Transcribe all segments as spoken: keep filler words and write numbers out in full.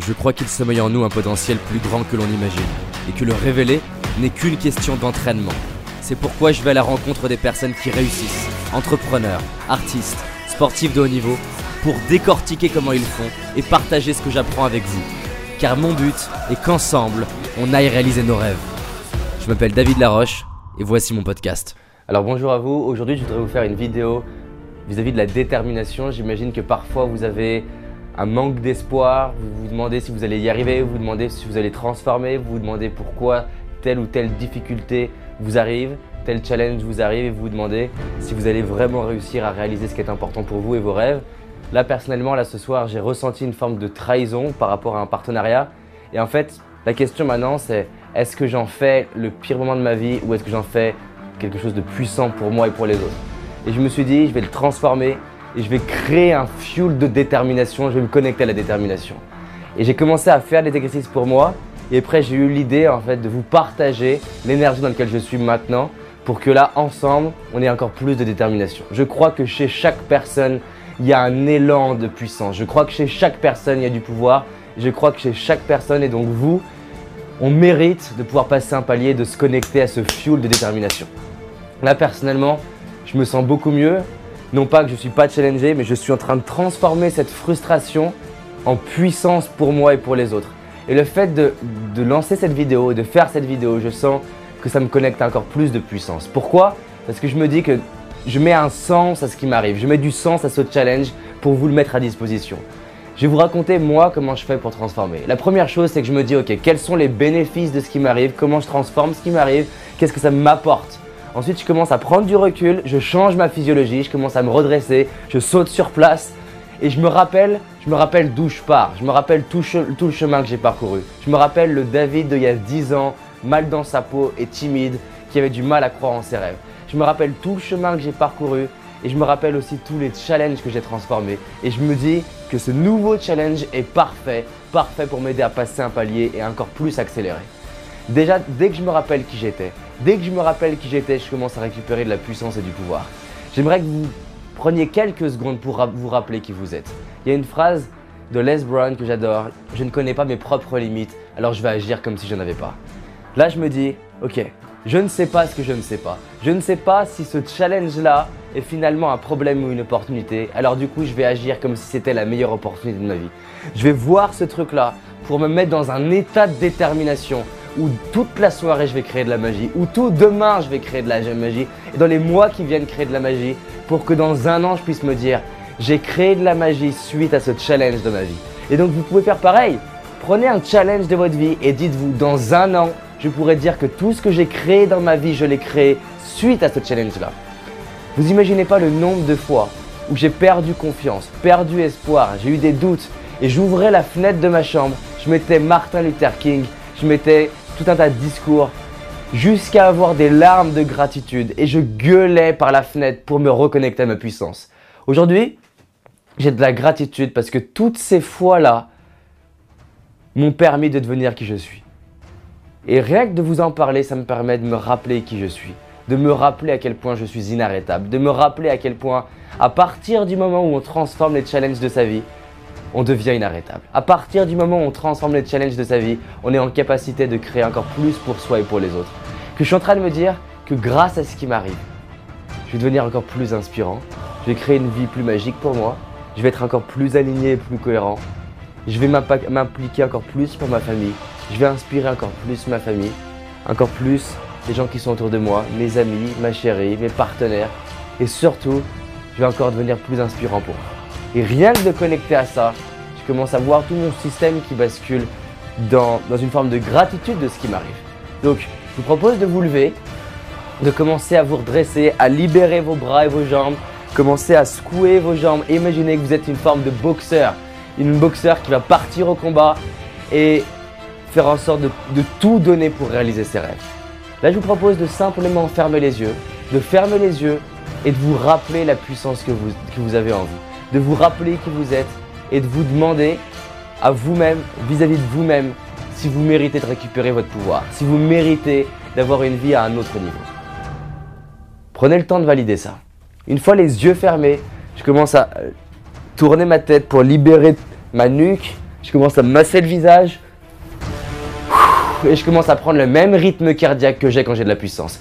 Je crois qu'il sommeille en nous un potentiel plus grand que l'on imagine, et que le révéler n'est qu'une question d'entraînement. C'est pourquoi je vais à la rencontre des personnes qui réussissent, entrepreneurs, artistes, sportifs de haut niveau, pour décortiquer comment ils font et partager ce que j'apprends avec vous. Car mon but est qu'ensemble, on aille réaliser nos rêves. Je m'appelle David Laroche, et voici mon podcast. Alors bonjour à vous, aujourd'hui je voudrais vous faire une vidéo vis-à-vis de la détermination. J'imagine que parfois vous avez un manque d'espoir, vous vous demandez si vous allez y arriver, vous vous demandez si vous allez transformer, vous vous demandez pourquoi telle ou telle difficulté vous arrive, tel challenge vous arrive et vous vous demandez si vous allez vraiment réussir à réaliser ce qui est important pour vous et vos rêves. Là personnellement, là ce soir, j'ai ressenti une forme de trahison par rapport à un partenariat et en fait, la question maintenant c'est est-ce que j'en fais le pire moment de ma vie ou est-ce que j'en fais quelque chose de puissant pour moi et pour les autres? Et je me suis dit, je vais le transformer et je vais créer un fuel de détermination, je vais me connecter à la détermination. Et j'ai commencé à faire des exercices pour moi et après j'ai eu l'idée en fait de vous partager l'énergie dans laquelle je suis maintenant pour que là, ensemble, on ait encore plus de détermination. Je crois que chez chaque personne, il y a un élan de puissance. Je crois que chez chaque personne, il y a du pouvoir. Je crois que chez chaque personne et donc vous, on mérite de pouvoir passer un palier, de se connecter à ce fuel de détermination. Là, personnellement, je me sens beaucoup mieux. Non pas que je ne suis pas challengé, mais je suis en train de transformer cette frustration en puissance pour moi et pour les autres. Et le fait de, de lancer cette vidéo, de faire cette vidéo, je sens que ça me connecte à encore plus de puissance. Pourquoi? Parce que je me dis que je mets un sens à ce qui m'arrive. Je mets du sens à ce challenge pour vous le mettre à disposition. Je vais vous raconter moi comment je fais pour transformer. La première chose, c'est que je me dis ok, quels sont les bénéfices de ce qui m'arrive? Comment je transforme ce qui m'arrive? Qu'est-ce que ça m'apporte? Ensuite, je commence à prendre du recul, je change ma physiologie, je commence à me redresser, je saute sur place et je me rappelle, je me rappelle d'où je pars. Je me rappelle tout, tout le chemin que j'ai parcouru. Je me rappelle le David d'il y a dix ans, mal dans sa peau et timide, qui avait du mal à croire en ses rêves. Je me rappelle tout le chemin que j'ai parcouru et je me rappelle aussi tous les challenges que j'ai transformés. Et je me dis que ce nouveau challenge est parfait, parfait pour m'aider à passer un palier et encore plus accélérer. Déjà, dès que je me rappelle qui j'étais, dès que je me rappelle qui j'étais, je commence à récupérer de la puissance et du pouvoir. J'aimerais que vous preniez quelques secondes pour vous rappeler qui vous êtes. Il y a une phrase de Les Brown que j'adore. Je ne connais pas mes propres limites, alors je vais agir comme si je n'en avais pas. Là, je me dis, ok, je ne sais pas ce que je ne sais pas. Je ne sais pas si ce challenge-là est finalement un problème ou une opportunité. Alors du coup, je vais agir comme si c'était la meilleure opportunité de ma vie. Je vais voir ce truc-là pour me mettre dans un état de détermination où toute la soirée je vais créer de la magie, où tout demain je vais créer de la magie et dans les mois qui viennent créer de la magie pour que dans un an je puisse me dire j'ai créé de la magie suite à ce challenge de ma vie. Et donc vous pouvez faire pareil, prenez un challenge de votre vie et dites-vous dans un an je pourrais dire que tout ce que j'ai créé dans ma vie je l'ai créé suite à ce challenge là. Vous imaginez pas le nombre de fois où j'ai perdu confiance, perdu espoir, j'ai eu des doutes et j'ouvrais la fenêtre de ma chambre, je mettais Martin Luther King, je mettais tout un tas de discours jusqu'à avoir des larmes de gratitude et je gueulais par la fenêtre pour me reconnecter à ma puissance. Aujourd'hui, j'ai de la gratitude parce que toutes ces fois-là m'ont permis de devenir qui je suis. Et rien que de vous en parler, ça me permet de me rappeler qui je suis, de me rappeler à quel point je suis inarrêtable, de me rappeler à quel point à partir du moment où on transforme les challenges de sa vie, on devient inarrêtable. À partir du moment où on transforme les challenges de sa vie, on est en capacité de créer encore plus pour soi et pour les autres. Que je suis en train de me dire que grâce à ce qui m'arrive, je vais devenir encore plus inspirant, je vais créer une vie plus magique pour moi, je vais être encore plus aligné et plus cohérent, je vais m'impliquer encore plus pour ma famille, je vais inspirer encore plus ma famille, encore plus les gens qui sont autour de moi, mes amis, ma chérie, mes partenaires et surtout, je vais encore devenir plus inspirant pour eux. Et rien que de connecter à ça, je commence à voir tout mon système qui bascule dans, dans une forme de gratitude de ce qui m'arrive. Donc, je vous propose de vous lever, de commencer à vous redresser, à libérer vos bras et vos jambes, commencer à secouer vos jambes. Imaginez que vous êtes une forme de boxeur, une boxeur qui va partir au combat et faire en sorte de, de tout donner pour réaliser ses rêves. Là, je vous propose de simplement fermer les yeux, de fermer les yeux et de vous rappeler la puissance que vous, que vous avez en vous. De vous rappeler qui vous êtes et de vous demander à vous-même, vis-à-vis de vous-même, si vous méritez de récupérer votre pouvoir, si vous méritez d'avoir une vie à un autre niveau. Prenez le temps de valider ça. Une fois les yeux fermés, je commence à tourner ma tête pour libérer ma nuque, Je commence à me masser le visage. Et je commence à prendre le même rythme cardiaque que j'ai quand j'ai de la puissance.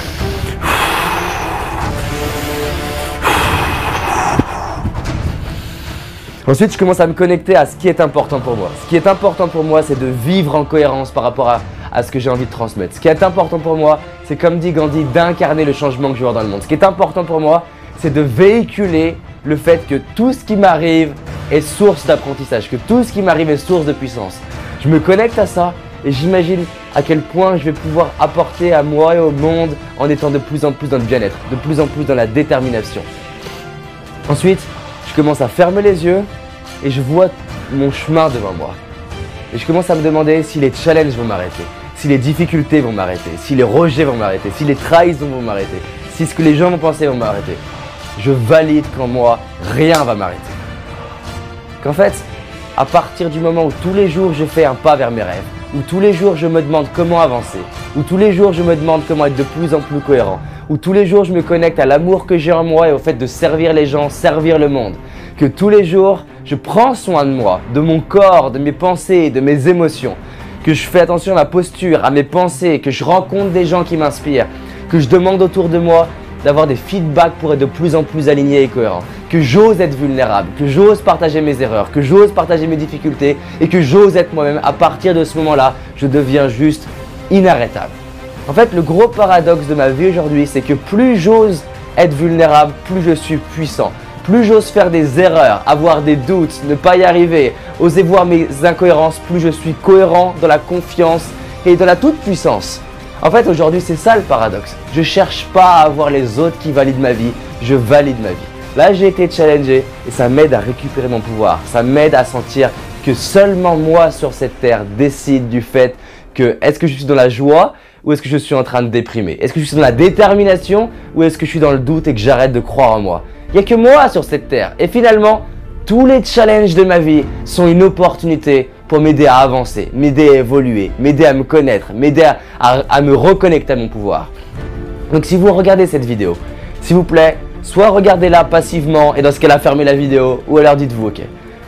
Ensuite, je commence à me connecter à ce qui est important pour moi. Ce qui est important pour moi, c'est de vivre en cohérence par rapport à, à ce que j'ai envie de transmettre. Ce qui est important pour moi, c'est comme dit Gandhi, d'incarner le changement que je veux voir dans le monde. Ce qui est important pour moi, c'est de véhiculer le fait que tout ce qui m'arrive est source d'apprentissage, que tout ce qui m'arrive est source de puissance. Je me connecte à ça et j'imagine à quel point je vais pouvoir apporter à moi et au monde en étant de plus en plus dans le bien-être, de plus en plus dans la détermination. Ensuite, je commence à fermer les yeux et je vois mon chemin devant moi. Et je commence à me demander si les challenges vont m'arrêter, si les difficultés vont m'arrêter, si les rejets vont m'arrêter, si les trahisons vont m'arrêter, si ce que les gens vont penser vont m'arrêter. Je valide qu'en moi, rien va m'arrêter. Qu'en fait, à partir du moment où tous les jours je fais un pas vers mes rêves, où tous les jours je me demande comment avancer, où tous les jours je me demande comment être de plus en plus cohérent, où tous les jours je me connecte à l'amour que j'ai en moi et au fait de servir les gens, servir le monde, que tous les jours je prends soin de moi, de mon corps, de mes pensées, de mes émotions, que je fais attention à ma posture, à mes pensées, que je rencontre des gens qui m'inspirent, que je demande autour de moi d'avoir des feedbacks pour être de plus en plus aligné et cohérent, que j'ose être vulnérable, que j'ose partager mes erreurs, que j'ose partager mes difficultés et que j'ose être moi-même. À partir de ce moment-là, je deviens juste inarrêtable. En fait, le gros paradoxe de ma vie aujourd'hui, c'est que plus j'ose être vulnérable, plus je suis puissant. Plus j'ose faire des erreurs, avoir des doutes, ne pas y arriver, oser voir mes incohérences, plus je suis cohérent dans la confiance et dans la toute-puissance. En fait, aujourd'hui, c'est ça le paradoxe. Je ne cherche pas à avoir les autres qui valident ma vie, je valide ma vie. Là, j'ai été challengé et ça m'aide à récupérer mon pouvoir. Ça m'aide à sentir que seulement moi sur cette terre décide du fait que est-ce que je suis dans la joie ou est-ce que je suis en train de déprimer? Est-ce que je suis dans la détermination ou est-ce que je suis dans le doute et que j'arrête de croire en moi? Il n'y a que moi sur cette terre. Et finalement, tous les challenges de ma vie sont une opportunité pour m'aider à avancer, m'aider à évoluer, m'aider à me connaître, m'aider à, à, à me reconnecter à mon pouvoir. Donc si vous regardez cette vidéo, s'il vous plaît, soit regardez-la passivement et dans ce cas-là, fermez la vidéo ou alors dites-vous, ok,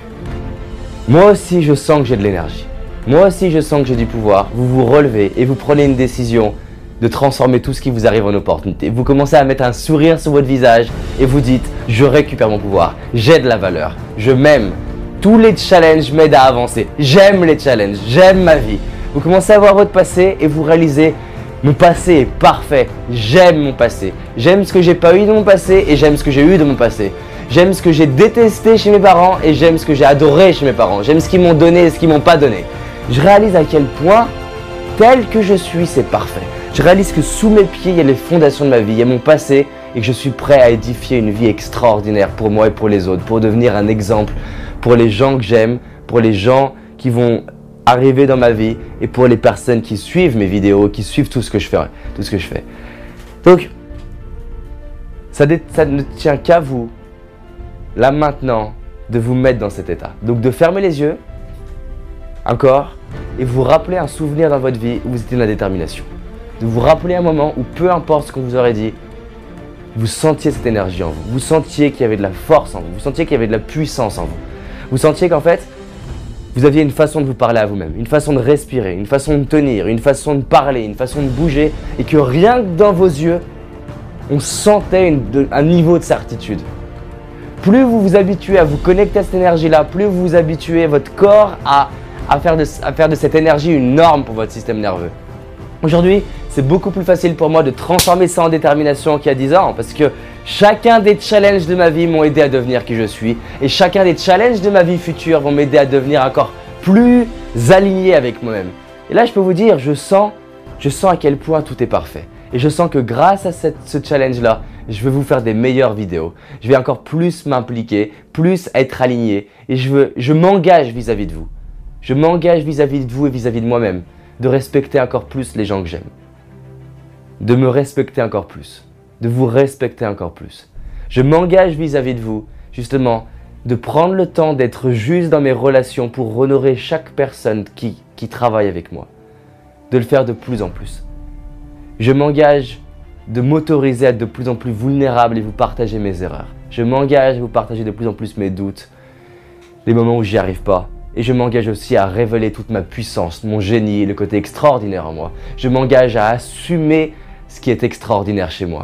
moi aussi je sens que j'ai de l'énergie. Moi aussi je sens que j'ai du pouvoir. Vous vous relevez et vous prenez une décision de transformer tout ce qui vous arrive en opportunité. Vous commencez à mettre un sourire sur votre visage et vous dites, je récupère mon pouvoir, j'ai de la valeur, je m'aime. Tous les challenges m'aident à avancer. J'aime les challenges, j'aime ma vie. Vous commencez à voir votre passé et vous réalisez, mon passé est parfait. J'aime mon passé. J'aime ce que j'ai pas eu de mon passé et j'aime ce que j'ai eu de mon passé. J'aime ce que j'ai détesté chez mes parents et j'aime ce que j'ai adoré chez mes parents. J'aime ce qu'ils m'ont donné et ce qu'ils m'ont pas donné. Je réalise à quel point, tel que je suis, c'est parfait. Je réalise que sous mes pieds, il y a les fondations de ma vie, il y a mon passé et que je suis prêt à édifier une vie extraordinaire pour moi et pour les autres, pour devenir un exemple pour les gens que j'aime, pour les gens qui vont arriver dans ma vie et pour les personnes qui suivent mes vidéos, qui suivent tout ce que je fais. Tout ce que je fais. Donc, ça, ça ne tient qu'à vous, là maintenant, de vous mettre dans cet état. Donc, de fermer les yeux, encore, et vous rappeler un souvenir dans votre vie où vous étiez dans la détermination. De vous rappeler un moment où peu importe ce qu'on vous aurait dit, vous sentiez cette énergie en vous. Vous sentiez qu'il y avait de la force en vous. Vous sentiez qu'il y avait de la puissance en vous. Vous sentiez qu'en fait, vous aviez une façon de vous parler à vous-même, une façon de respirer, une façon de tenir, une façon de parler, une façon de bouger et que rien que dans vos yeux, on sentait une, de, un niveau de certitude. Plus vous vous habituez à vous connecter à cette énergie-là, plus vous vous habituez votre corps à, à, faire de, à faire de cette énergie une norme pour votre système nerveux. Aujourd'hui, c'est beaucoup plus facile pour moi de transformer ça en détermination qu'il y a dix ans parce que chacun des challenges de ma vie m'ont aidé à devenir qui je suis et chacun des challenges de ma vie future vont m'aider à devenir encore plus aligné avec moi-même. Et là, je peux vous dire, je sens, je sens à quel point tout est parfait. Et je sens que grâce à cette, ce challenge-là, je vais vous faire des meilleures vidéos. Je vais encore plus m'impliquer, plus être aligné et je, veux, je m'engage vis-à-vis de vous. Je m'engage vis-à-vis de vous et vis-à-vis de moi-même de respecter encore plus les gens que j'aime. De me respecter encore plus. De vous respecter encore plus. Je m'engage vis-à-vis de vous, justement, de prendre le temps d'être juste dans mes relations pour honorer chaque personne qui, qui travaille avec moi. De le faire de plus en plus. Je m'engage de m'autoriser à être de plus en plus vulnérable et vous partager mes erreurs. Je m'engage à vous partager de plus en plus mes doutes, les moments où j'y arrive pas, Et je m'engage aussi à révéler toute ma puissance, mon génie et le côté extraordinaire en moi. Je m'engage à assumer ce qui est extraordinaire chez moi.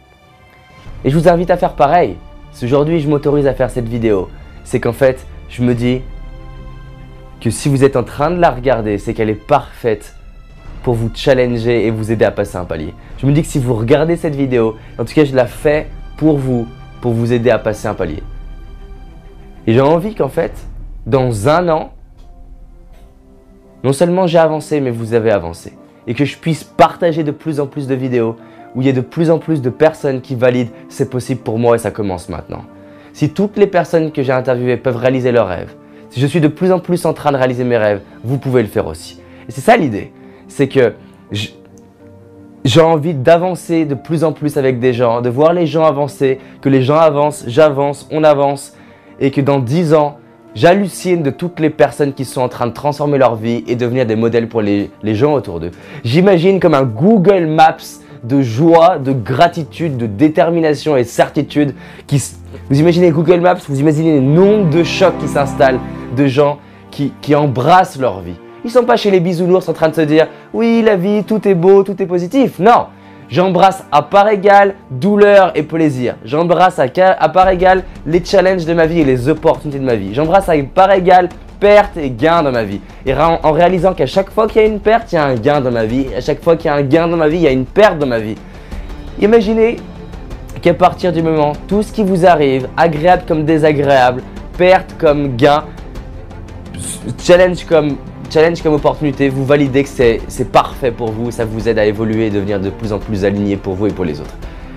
Et je vous invite à faire pareil. Si aujourd'hui je m'autorise à faire cette vidéo, c'est qu'en fait, je me dis que si vous êtes en train de la regarder, c'est qu'elle est parfaite pour vous challenger et vous aider à passer un palier. Je me dis que si vous regardez cette vidéo, en tout cas je la fais pour vous, pour vous aider à passer un palier. Et j'ai envie qu'en fait, dans un an, non seulement j'ai avancé, mais vous avez avancé. Et que je puisse partager de plus en plus de vidéos où il y a de plus en plus de personnes qui valident « c'est possible pour moi et ça commence maintenant ». Si toutes les personnes que j'ai interviewées peuvent réaliser leurs rêves, si je suis de plus en plus en train de réaliser mes rêves, vous pouvez le faire aussi. Et c'est ça l'idée, c'est que j'ai envie d'avancer de plus en plus avec des gens, de voir les gens avancer, que les gens avancent, j'avance, on avance et que dans dix ans, j'hallucine de toutes les personnes qui sont en train de transformer leur vie et devenir des modèles pour les, les gens autour d'eux. J'imagine comme un Google Maps de joie, de gratitude, de détermination et certitude. Qui, vous imaginez Google Maps, vous imaginez le nombre de chocs qui s'installent, de gens qui, qui embrassent leur vie. Ils ne sont pas chez les bisounours en train de se dire « oui, la vie, tout est beau, tout est positif ». Non, j'embrasse à part égale douleur et plaisir. J'embrasse à, à part égale les challenges de ma vie et les opportunités de ma vie. J'embrasse à part égale perte et gain dans ma vie. Et en, en réalisant qu'à chaque fois qu'il y a une perte, il y a un gain dans ma vie. À chaque fois qu'il y a un gain dans ma vie, il y a une perte dans ma vie. Imaginez qu'à partir du moment, tout ce qui vous arrive, agréable comme désagréable, perte comme gain, challenge comme, challenge comme opportunité, vous validez que c'est parfait pour vous, ça vous aide à évoluer et devenir de plus en plus aligné pour vous et pour les autres.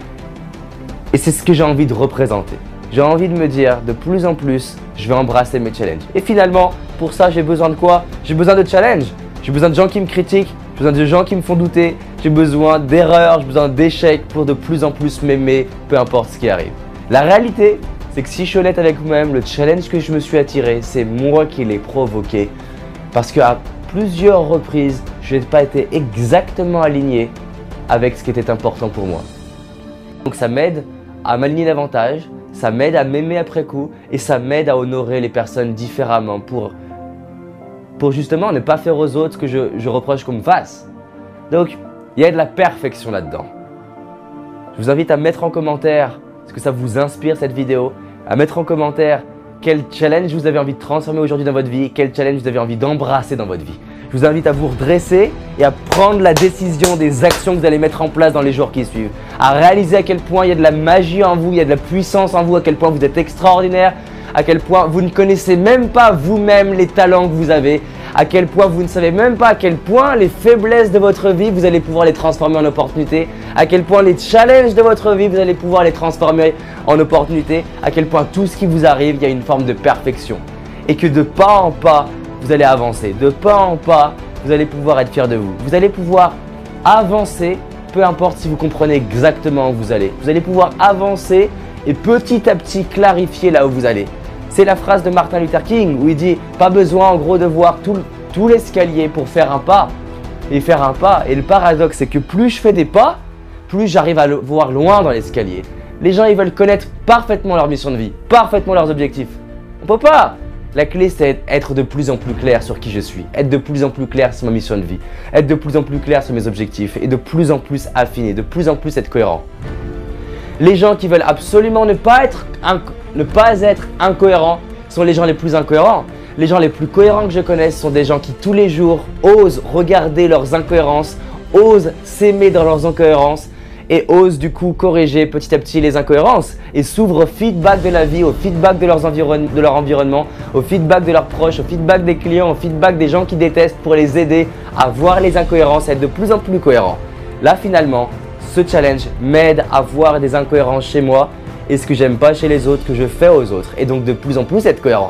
Et c'est ce que j'ai envie de représenter. J'ai envie de me dire, de plus en plus, je vais embrasser mes challenges. Et finalement, pour ça, j'ai besoin de quoi? J'ai besoin de challenges. J'ai besoin de gens qui me critiquent, j'ai besoin de gens qui me font douter, j'ai besoin d'erreurs, j'ai besoin d'échecs pour de plus en plus m'aimer, peu importe ce qui arrive. La réalité, c'est que si je suis honnête avec vous-même, le challenge que je me suis attiré, c'est moi qui l'ai provoqué. Parce qu'à plusieurs reprises, je n'ai pas été exactement aligné avec ce qui était important pour moi. Donc ça m'aide à m'aligner davantage, ça m'aide à m'aimer après coup et ça m'aide à honorer les personnes différemment pour, pour justement ne pas faire aux autres ce que je, je reproche qu'on me fasse. Donc, il y a de la perfection là-dedans. Je vous invite à mettre en commentaire ce que ça vous inspire cette vidéo, à mettre en commentaire quel challenge vous avez envie de transformer aujourd'hui dans votre vie, quel challenge vous avez envie d'embrasser dans votre vie. Je vous invite à vous redresser et à prendre la décision des actions que vous allez mettre en place dans les jours qui suivent. À réaliser à quel point il y a de la magie en vous, il y a de la puissance en vous, à quel point vous êtes extraordinaire, à quel point vous ne connaissez même pas vous-même les talents que vous avez, à quel point vous ne savez même pas à quel point les faiblesses de votre vie, vous allez pouvoir les transformer en opportunités, à quel point les challenges de votre vie, vous allez pouvoir les transformer en opportunités, à quel point tout ce qui vous arrive, il y a une forme de perfection. Et que de pas en pas, vous allez avancer. De pas en pas, vous allez pouvoir être fier de vous. Vous allez pouvoir avancer, peu importe si vous comprenez exactement où vous allez. Vous allez pouvoir avancer et petit à petit clarifier là où vous allez. C'est la phrase de Martin Luther King où il dit « pas besoin en gros de voir tout, tout l'escalier pour faire un pas et faire un pas ». Et le paradoxe, c'est que plus je fais des pas, plus j'arrive à le voir loin dans l'escalier. Les gens, ils veulent connaître parfaitement leur mission de vie, parfaitement leurs objectifs. On peut pas. La clé, c'est être de plus en plus clair sur qui je suis, être de plus en plus clair sur ma mission de vie, être de plus en plus clair sur mes objectifs et de plus en plus affiné, de plus en plus être cohérent. Les gens qui veulent absolument ne pas être, ne pas être incohérents sont les gens les plus incohérents. Les gens les plus cohérents que je connaisse sont des gens qui tous les jours osent regarder leurs incohérences, osent s'aimer dans leurs incohérences et osent du coup corriger petit à petit les incohérences et s'ouvrent au feedback de la vie, au feedback de, leurs environ de leur environnement, au feedback de leurs proches, au feedback des clients, au feedback des gens qui détestent pour les aider à voir les incohérences et être de plus en plus cohérents. Là finalement, ce challenge m'aide à voir des incohérences chez moi et ce que j'aime pas chez les autres que je fais aux autres et donc de plus en plus être cohérent.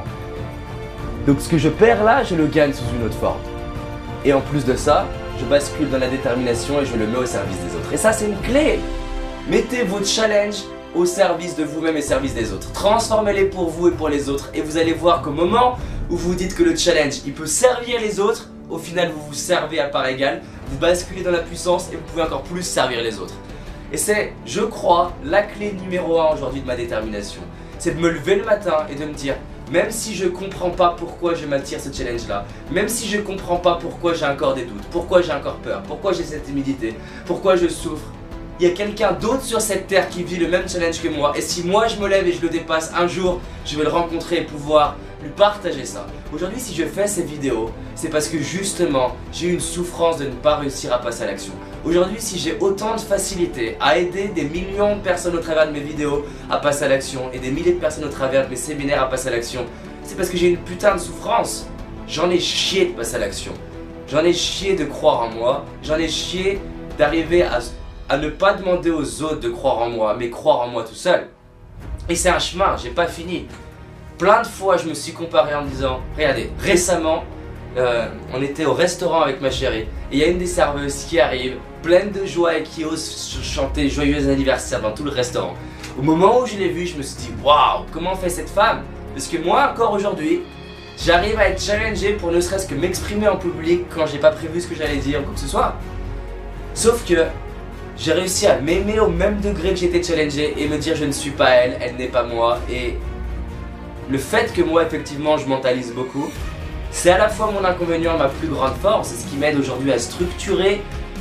Donc ce que je perds là, je le gagne sous une autre forme. Et en plus de ça, je bascule dans la détermination et je le mets au service des autres. Et ça, c'est une clé. Mettez vos challenges au service de vous-même et au service des autres. Transformez-les pour vous et pour les autres. Et vous allez voir qu'au moment où vous dites que le challenge, il peut servir les autres, au final, vous vous servez à part égale, vous basculez dans la puissance et vous pouvez encore plus servir les autres. Et c'est, je crois, la clé numéro un aujourd'hui de ma détermination. C'est de me lever le matin et de me dire, même si je comprends pas pourquoi je m'attire ce challenge là, même si je comprends pas pourquoi j'ai encore des doutes, pourquoi j'ai encore peur, pourquoi j'ai cette timidité, pourquoi je souffre, il y a quelqu'un d'autre sur cette terre qui vit le même challenge que moi, et si moi je me lève et je le dépasse un jour, je vais le rencontrer et pouvoir lui partager ça. Aujourd'hui, si je fais ces vidéos, c'est parce que justement j'ai eu une souffrance de ne pas réussir à passer à l'action. Aujourd'hui, si j'ai autant de facilité à aider des millions de personnes au travers de mes vidéos à passer à l'action et des milliers de personnes au travers de mes séminaires à passer à l'action, c'est parce que j'ai une putain de souffrance. J'en ai chié de passer à l'action. J'en ai chié de croire en moi. J'en ai chié d'arriver à, à ne pas demander aux autres de croire en moi, mais croire en moi tout seul. Et c'est un chemin, j'ai pas fini. Plein de fois, je me suis comparé en me disant, regardez, récemment, euh, on était au restaurant avec ma chérie, et il y a une des serveuses qui arrive, pleine de joie et qui ose chanter joyeux anniversaire dans tout le restaurant. Au moment où je l'ai vue, je me suis dit, waouh, comment fait cette femme? Parce que moi, encore aujourd'hui, j'arrive à être challengé pour ne serait-ce que m'exprimer en public quand j'ai pas prévu ce que j'allais dire ou quoi que ce soit. Sauf que j'ai réussi à m'aimer au même degré que j'étais challengé et me dire je ne suis pas elle, elle n'est pas moi. Et le fait que moi effectivement je mentalise beaucoup, c'est à la fois mon inconvénient, ma plus grande force, c'est ce qui m'aide aujourd'hui à structurer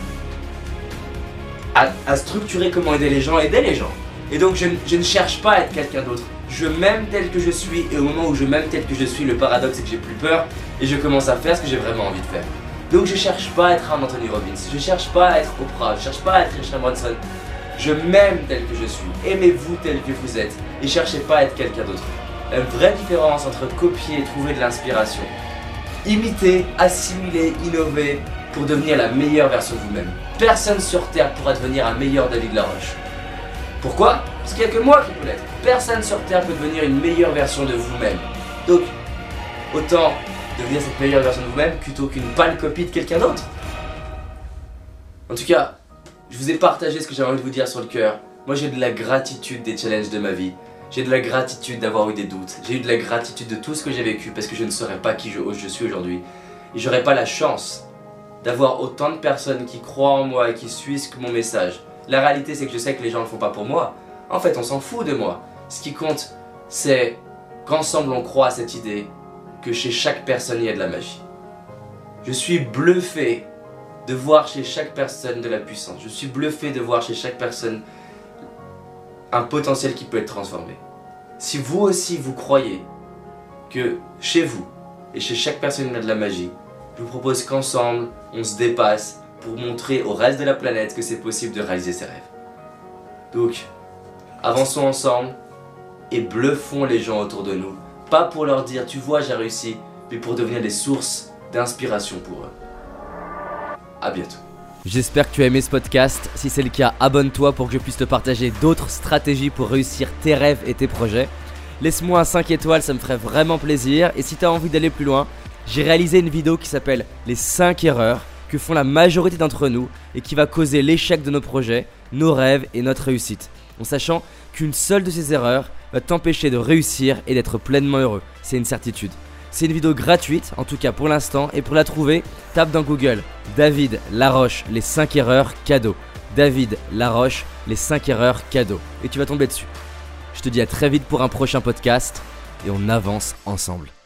à, à structurer comment aider les gens, aider les gens. Et donc je, je ne cherche pas à être quelqu'un d'autre. Je m'aime tel que je suis, et au moment où je m'aime tel que je suis, le paradoxe c'est que j'ai plus peur et je commence à faire ce que j'ai vraiment envie de faire. Donc je cherche pas à être un Anthony Robbins, je cherche pas à être Oprah, je cherche pas à être Richard Branson. Je m'aime tel que je suis, aimez-vous tel que vous êtes et cherchez pas à être quelqu'un d'autre. Une vraie différence entre copier et trouver de l'inspiration. Imiter, assimiler, innover pour devenir la meilleure version de vous-même. Personne sur terre pourra devenir un meilleur David Laroche. Pourquoi? Parce qu'il n'y a que moi qui peux l'être. Personne sur terre peut devenir une meilleure version de vous-même. Donc, autant devenir cette meilleure version de vous-même plutôt qu'une pâle copie de quelqu'un d'autre. En tout cas, je vous ai partagé ce que j'avais envie de vous dire sur le cœur. Moi j'ai de la gratitude des challenges de ma vie. J'ai de la gratitude d'avoir eu des doutes. J'ai eu de la gratitude de tout ce que j'ai vécu parce que je ne serais pas qui je, je suis aujourd'hui. Et j'aurais pas la chance d'avoir autant de personnes qui croient en moi et qui suivent mon message. La réalité c'est que je sais que les gens ne le font pas pour moi. En fait on s'en fout de moi. Ce qui compte c'est qu'ensemble on croit à cette idée que chez chaque personne il y a de la magie. Je suis bluffé de voir chez chaque personne de la puissance. Je suis bluffé de voir chez chaque personne un potentiel qui peut être transformé. Si vous aussi vous croyez que chez vous et chez chaque personne il y a de la magie, je vous propose qu'ensemble on se dépasse pour montrer au reste de la planète que c'est possible de réaliser ses rêves. Donc, avançons ensemble et bluffons les gens autour de nous. Pas pour leur dire tu vois j'ai réussi, mais pour devenir des sources d'inspiration pour eux. A bientôt. J'espère que tu as aimé ce podcast. Si c'est le cas, abonne-toi pour que je puisse te partager d'autres stratégies pour réussir tes rêves et tes projets. Laisse-moi un cinq étoiles, ça me ferait vraiment plaisir. Et si tu as envie d'aller plus loin, j'ai réalisé une vidéo qui s'appelle les cinq erreurs que font la majorité d'entre nous et qui va causer l'échec de nos projets, nos rêves et notre réussite. En sachant qu'une seule de ces erreurs va t'empêcher de réussir et d'être pleinement heureux. C'est une certitude. C'est une vidéo gratuite, en tout cas pour l'instant, et pour la trouver, tape dans Google David Laroche, les cinq erreurs cadeaux. David Laroche, les cinq erreurs cadeaux. Et tu vas tomber dessus. Je te dis à très vite pour un prochain podcast, et on avance ensemble.